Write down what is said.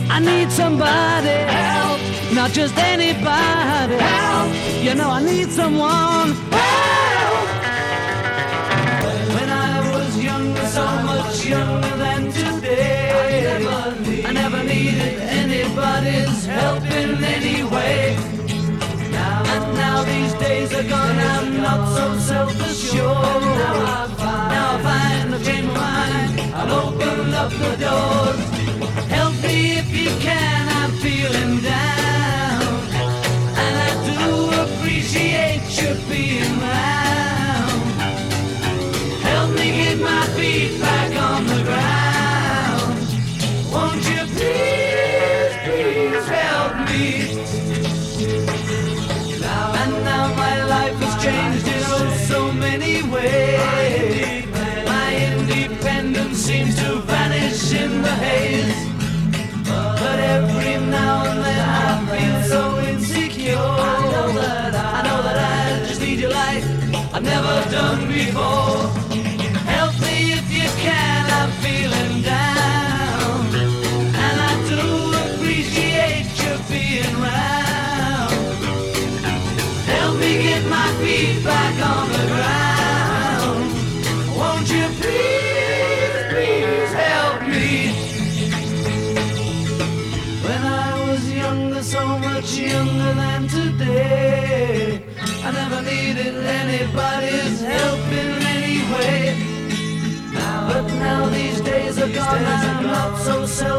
I need somebody help, not just anybody help. You know I need someone help. When I was younger, so much younger than today, I never needed anybody's help in any way. And now these days are gone, I'm not so self-assured. Now I find I've changed my mind, I'll open up the doors. Help me if you can, I'm feeling down, and I do appreciate you being round. Help me get my feet back on the ground. Won't you please, please help me? And now my life has changed in oh so many ways. My independence seems to vanish in the haze. But every now and then I feel so insecure. I know that I just need your light I've never done before. Help me if you can, I'm feeling down, and I do appreciate you being round. Help me get my feet back on the ground. Won't you please, please help me? When I was younger, so much younger than today, I never needed anybody's help in any way. But now these days are gone, I'm not so self